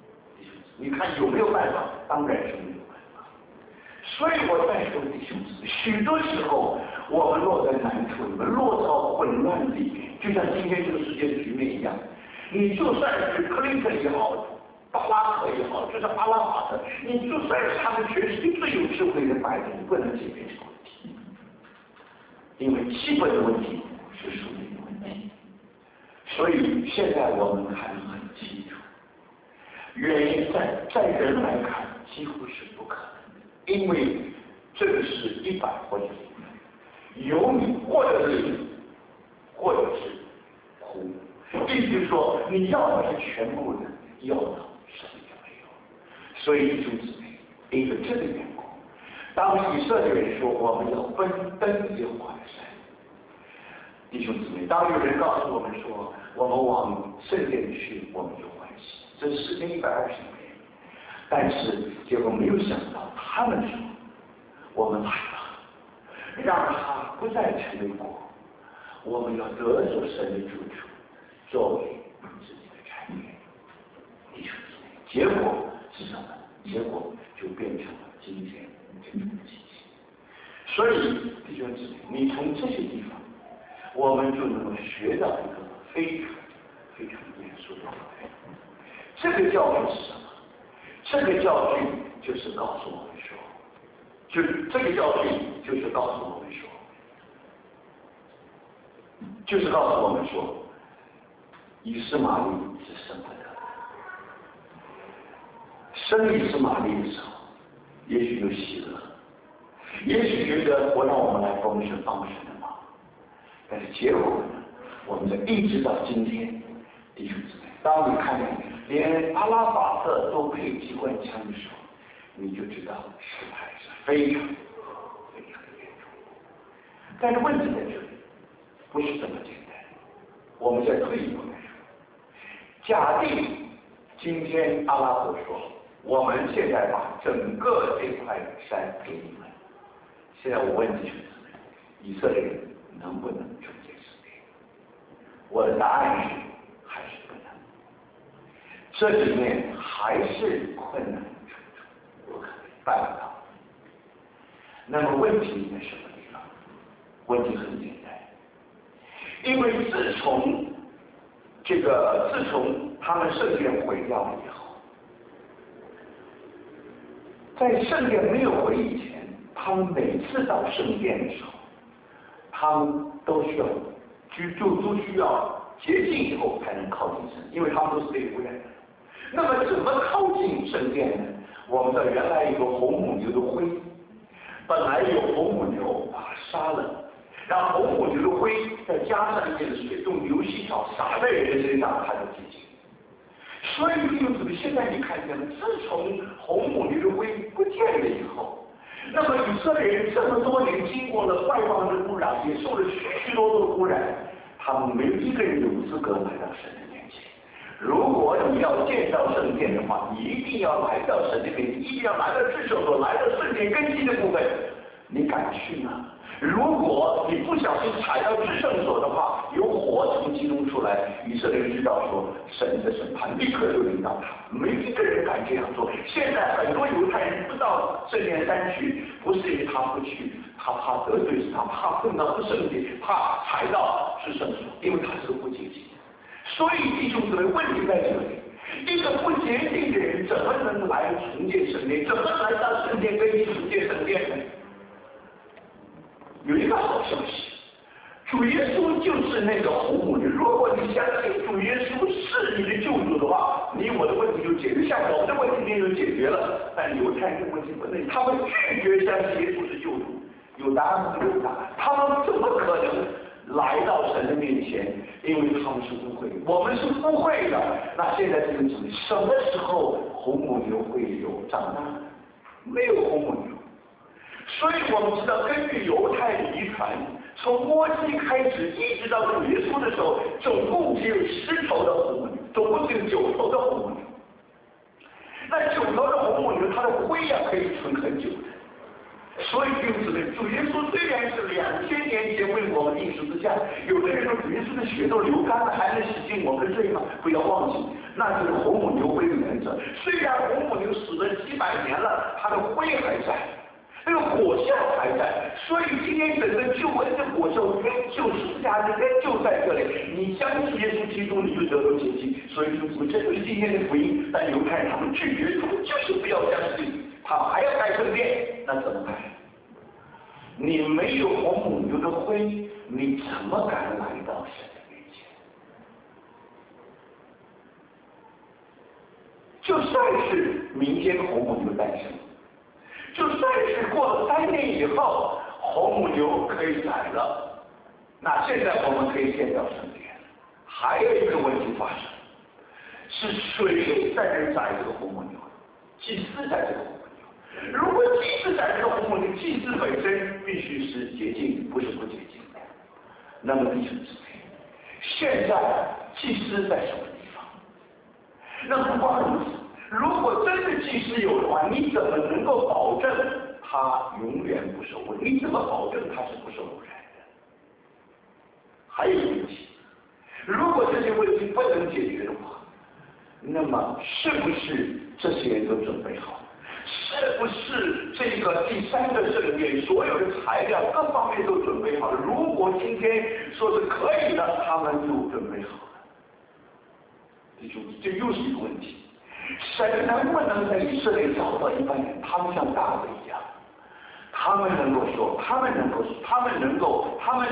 你看有没有办法？当然是没有办法。所以我在说弟兄姊妹，许多时候我们落在难处里面，落到混乱里面，就像今天这个世界的局面一样。你就算是克林顿也好，巴拉克也好，就是阿拉法特，你就算是他们全世界最有智慧的拜登，不能解决这个问题，因为基本的问题是属灵的问题。所以现在我们看得很清楚，原因在人来看几乎是不可能的，因为这个是100或者0，有你或者是你，或者是苦。意思说，你要的是全部的，要的什么也没有。所以弟兄姊妹，因为这个缘故，当以色列人说我们要奔登耶和华的山，弟兄姊妹，当有人告诉我们说我们往圣殿去，我们有欢喜，这是120年，但是结果没有想到，他们说我们来了，让他不再成为国，我们要得着神的住处，作为自己的产业。弟兄姊妹，结果是什么？结果就变成了今天这种情形。所以弟兄姊妹，你从这些地方，我们就能够学到一个非常非常严肃的教训。这个教训是什么？这个教训就是告诉我们说，就是告诉我们说，以实玛利是生不得的。生以实玛利的时候，也许有喜乐，也许觉得我让我们来帮神的忙，但是结果呢？我们一直到今天，弟兄姊妹，当你看见连阿拉法特都配机关枪的时候，你就知道事态是非常非常的严重。但是问题在这里，不是这么简单。我们再退一步来说，假定今天阿拉伯说，我们现在把整个这块山给你们，现在我问弟兄姊妹，以色列人能不能重建圣殿？我的答案是还是不能。这里面还是困难重重，不可能办不到。那么问题在什么地方？问题很简单，因为自从他们圣殿毁掉了以后，在圣殿没有毁以前，他们每次到圣殿的时候，他们都需要都需要洁净以后才能靠近神，因为他们都是被污染的。那么怎么靠近圣殿呢？我们的原来有个红母牛的灰，本来有红母牛把它杀了，让红母牛的灰再加上一点水，用牛膝草撒在人身上，它就洁净。所以弟兄姊妹，现在你看见了，自从红母牛的灰不见了以后，那么以色列人这么多年经过了外邦的污染，也受了许许多多的污染，他们没有一个人有资格来到神的面前。如果你要建造圣殿的话，你一定要来到神的面前，一定要来到至圣所，来到圣殿根基的部分，你敢去吗？如果你不小心踩到至圣所的话，有火从其中出来，以色列人知道说神的审判立刻就临到他，没一个人敢这样做。现在很多犹太人不到圣殿山去，不是因为他不去，他怕得罪他，怕碰到不圣洁，怕踩到至圣所，因为他是不洁净的。所以弟兄姊妹，问题在这里，一个不洁净的人怎么能来重建圣殿？怎么来到圣殿根基重建圣殿呢？有一个好消息，主耶稣就是那个红母牛。如果你相信主耶稣是你的救主的话，你我的问题就解决，像我们的问题就解决了。但犹太人的问题不能，他们拒绝相信耶稣是救主。有答案吗？有答案。他们怎么可能来到神的面前？因为他们是污秽的，我们是污秽的。那现在这个主，什么时候红母牛会有长大？没有红母牛。所以我们知道，根据犹太的遗传，从摩西开始一直到主耶稣的时候，总共只有10头的红母牛，总共只有9头的红母牛。那9头的红母牛，它的灰可以存很久的。 所以弟兄姊妹，主耶稣虽然是2000年前为我们钉十字架，有的人说主耶稣的血都流干了，还能洗净我们的罪吗？不要忘记，那就是红母牛灰的原则。虽然红母牛死了几百年了，它的灰还在，那个果效还在，所以今天整个救恩的果效根就十字架的根就在这里。你相信耶稣基督，你就得到洁净。所以我这就是今天的福音。但犹太人他们拒绝，他们就是不要相信，他们还要盖圣殿，那怎么办？你没有红母牛的灰，你怎么敢来到神的面前？就算是明天红母牛诞生，就算是过了3年以后，红母牛可以宰了，那现在我们可以建造圣殿。还有一个问题发生，是谁在这宰这个红母牛？祭司宰这个红母牛。如果祭司宰这个红母牛，祭司本身必须是洁净，不是不洁净的。那么弟兄姊妹，现在祭司在什么地方？那不光如此，如果真的祭司有的话，你怎么能够保证他永远不受污染？你怎么保证他是不受污染的？还有一个问题，如果这些问题不能解决的话，那么是不是这些人都准备好了？是不是这个第3个圣殿所有的材料各方面都准备好了？如果今天说是可以的，他们就准备好了。这又是一个问题。神能不能在以色列找到一般人，他们像大卫一样，他们能够说，他们能够说，他们能够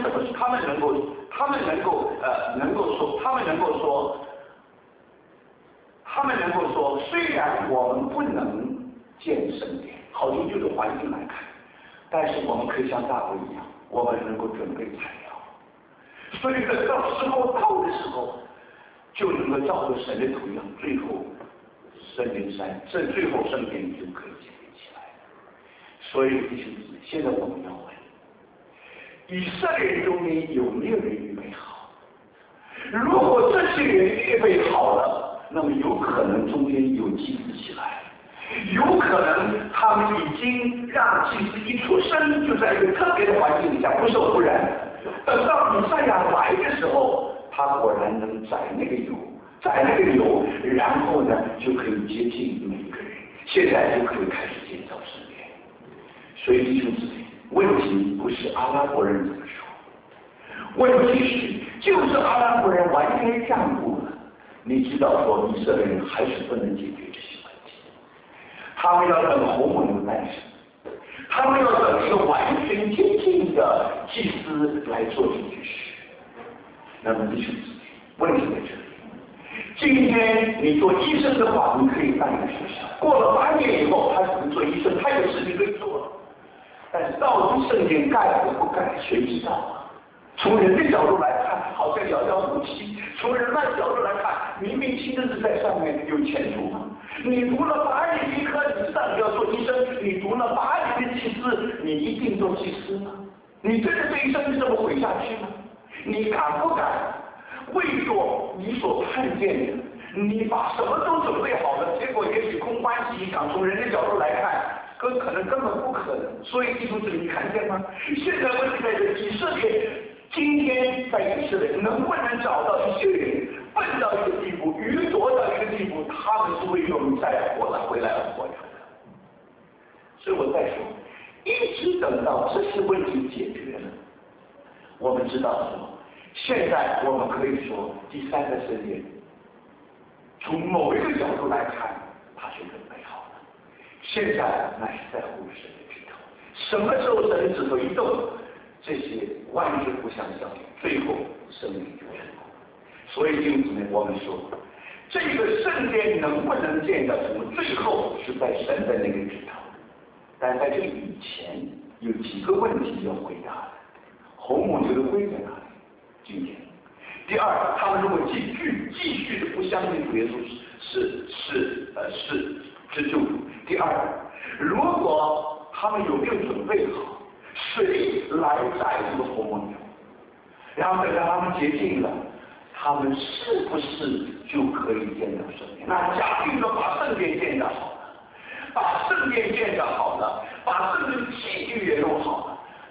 说，虽然我们不能建圣殿，好从这个环境来看，但是我们可以像大卫一样，我们能够准备材料，所以等到时候到的时候，就能够照着神的图样，最后圣殿就可以建立起来。所以弟兄姊妹，现在我们要问，以色列人中间有没有人预备好？如果这些人预备好了，那么有可能中间有祭司起来，有可能他们已经让祭司一出生就在一个特别的环境下不受污染，等到弥赛亚来的时候，他果然能宰那个油，然后呢就可以接近每个人，现在就可以开始建造圣殿。所以弟兄姊妹，问题不是阿拉伯人怎么说，问题是就是阿拉伯人完全让步了。你知道说以色列人还是不能解决这些问题，他们要等红母牛诞生，他们要等一个完全洁净的祭司来做这件事。那么弟兄姊妹，问题在这里。今天你做医生的话，你可以办一个学校，过了8年以后，他只能做医生，他有事情可以做了。但是到底圣殿盖或不盖，谁知道啊？从人的角度来看，好像遥遥无期；从人类角度来看，明明亲自在上面有前途嘛。你读了8年医科，你知道你要做医生；你读了8年的祭司，你一定做祭司吗？你真的对生命这么毁下去吗？你敢不敢为做你所看见的，你把什么都准备好了，结果也许空欢喜一场，从人的角度来看，可能根本不可能。所以弟兄姊妹，你看见吗？现在问题在这，以色列今天在以色列能不能找到一些人笨到一个地步，愚拙到一个地步，他们是为了弥赛亚回来而活着的。所以我再说，一直等到这些问题解决了，我们知道说，现在我们可以说第3个圣殿，从某一个角度来看，它是准备好了。现在乃是在乎神的指头，什么时候神的指头一动，这些万事互相效力，最后生命就成功。所以弟兄姊妹，我们说，这个圣殿能不能建造成功，最后是在神的那个指头。但在这个以前，有几个问题要回答的。红母牛的灰在哪里？今天。第二，他们如果继续的不相信主耶稣是救主。第二，如果他们有没有准备好，谁来宰这个红母牛？然后等到他们洁净了，他们是不是就可以建造圣殿？那假定说把圣殿建造好了，把圣殿建造好了，把圣殿器具也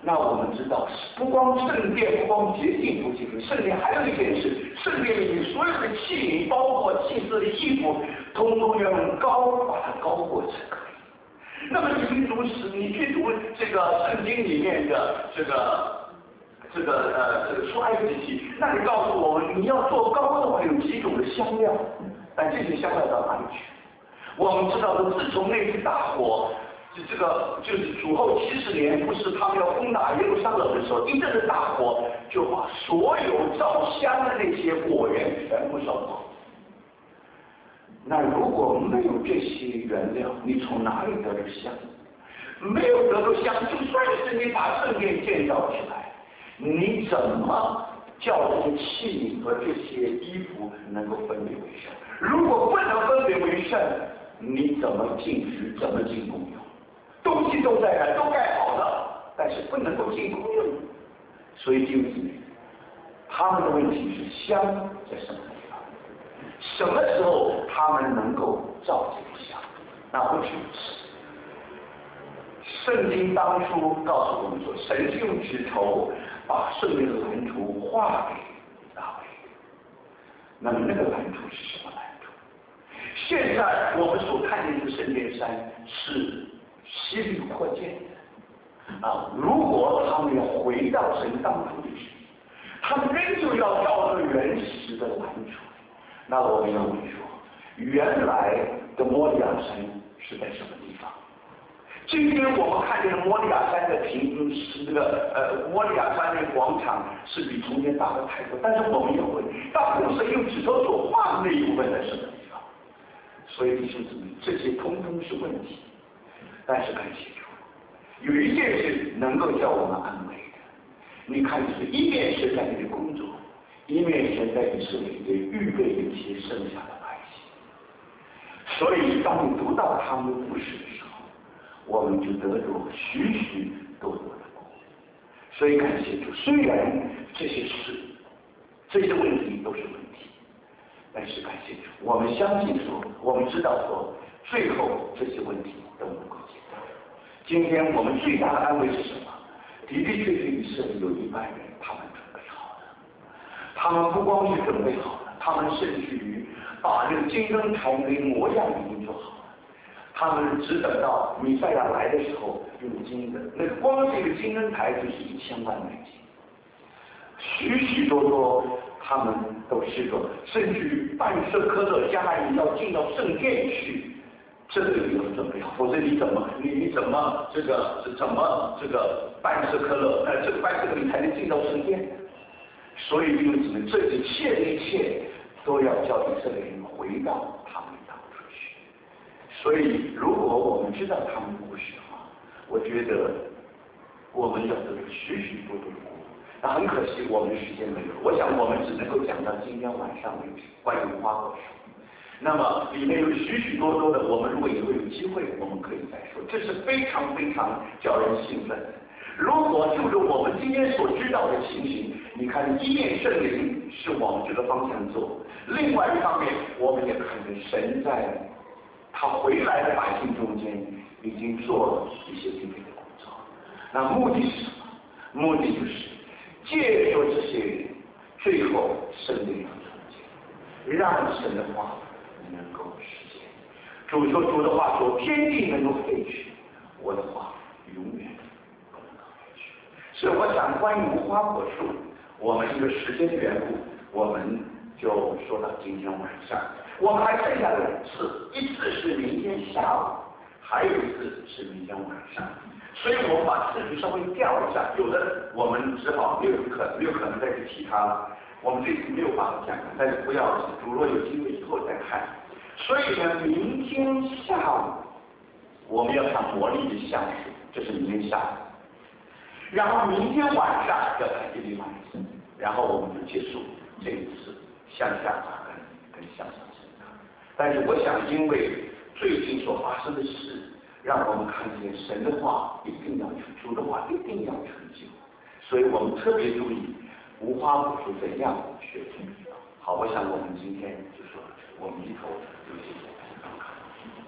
那我们知道，不光圣殿，不光洁净不洁净，圣殿还有一件事，圣殿里面所有的器皿，包括祭司的衣服，通通要用膏把它膏过才可以。那么你去读这个圣经里面的这个出埃及记，那里告诉我们，你要做膏的话，有几种的香料，但这些香料到哪里去？我们知道的，自从那次大火。就是主后70年，不是他们要攻打耶路撒冷的时候，一阵的大火就把所有造香的那些果园全部烧光。那如果没有这些原料，你从哪里得到香？没有得到香，就算是你把圣殿建造起来，你怎么叫这些器皿和这些衣服能够分别为圣？如果不能分别为圣，你怎么进食？怎么进功用？东西都在那，都盖好了，但是不能够进功用。所以就是他们的问题是香在什么地方？什么时候他们能够造这个香？那不只是圣经当初告诉我们说，神是用指头把圣殿的蓝图画给大卫。那么那个蓝图是什么蓝图？现在我们所看见的圣殿山是西律扩建的啊！如果他们要回到神当初的旨意，他们仍旧要照着原始的蓝图。那我们要问说，原来的摩利亚山是在什么地方？今天我们看见的摩利亚山的是这个摩利亚山的广场是比从前大的太多，但是我们也问，到底是用指头所画的那一部分在什么地方？所以弟兄姊妹，这些通通是问题。但是很清楚，有一件事能够叫我们安慰的，你看，就是一面神在你的工作，一面神在以色列也预备一些剩下的百姓。所以当你读到他们的故事的时候，我们就得着许许多多的果。所以感谢主，虽然这些事、这些问题都是问题，但是感谢主，我们相信说，我们知道说，最后这些问题都能够解答。今天我们最大的安慰是什么？的的确确以色列有一半人，他们准备好了。他们不光是准备好了，他们甚至于把这个金灯台的模样已经做好了。他们只等到弥赛亚来的时候用金的，那个光这个金灯台就是1000万美金。许许多多他们都是说，甚至于半舍科勒将来你要进到圣殿去。这个你要准备好，否则你怎么这个半舍科勒这个半舍科勒你才能进到圣殿？所以弟兄姊妹，这一切都要叫以色列人回到他们当初去。所以如果我们知道他们的故事的话，我觉得我们要得到许许多多的鼓舞。那很可惜我们的时间没有，我想我们只能够讲到今天晚上为止，关于无花果树。那么里面有许许多多的，我们如果以后有机会，我们可以再说。这是非常非常叫人兴奋的。如果就着我们今天所知道的情形，你看一面圣灵是往这个方向走，另外一方面我们也看见神在他回来的百姓中间已经做了一些预备的工作。那目的是什么？目的就是借助这些人，最后圣灵要成就，让神的话能够实现。主说主的话说，天地能够废去，我的话永远不能够废去。所以我想关于无花果树，我们这个时间的缘故，我们就说到今天晚上。我们还剩下2次，一次是明天下午，还有一次是明天晚上。所以我们把次序稍微调一下，有的我们只好没有可能再去提它了。我们这次没有办法讲，但是不要紧，如果有机会以后再看。所以呢，明天下午我们要看魔力的相术，这是明天下午。然后明天晚上要看第另外一次，然后我们就结束这一次向下查跟向上审查。但是我想，因为最近所发生的事，让我们看见神的话一定要成，主的话一定要成就，所以我们特别注意无花果树怎样学习。好，我想我们今天就说我们一头就谢谢大家。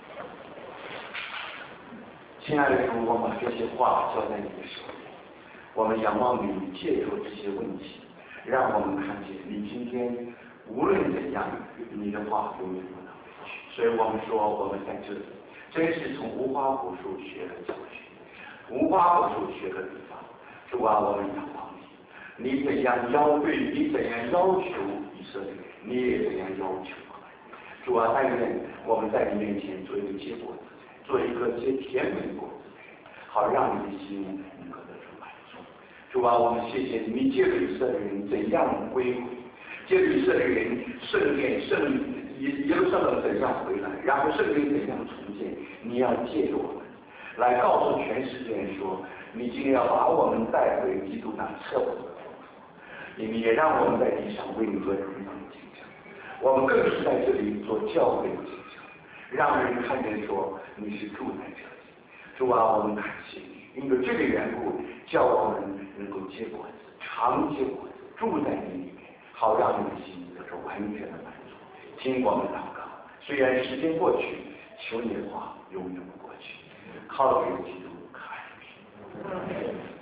亲爱的主，我把这些话交在你的手里， 我们仰望你，借助这些问题，让我们看见你今天无论怎样，你的话永远不能废去。所以我们说，我们在这里真是从无花果树学了教训，无花果树学了地方。主啊，我们仰望你，你怎样你怎样要求以色列，你也怎样要求我们。主啊，但愿我们在你面前做一个结果子，做一个结甜美果子，好让你的心能够得到满足。主啊，我们谢谢你，你借着以色列人怎样归回，借着以色列人圣殿耶路撒冷怎样回来，然后圣殿怎样重建，你要借着我们来告诉全世界人说，你今天要把我们带回基督那彻底的丰富，你也让我们在地上为你做荣耀的见证，我们更是在这里做教会的见证，让人看见说你是住在这里。主啊，我们感谢你，因为这个缘故，叫我们能够结果子，常结果子，住在你里面，好让你的心得着完全的满足。听我们祷告，虽然时间过去，求你的话永远不过去。靠着基督可爱的名。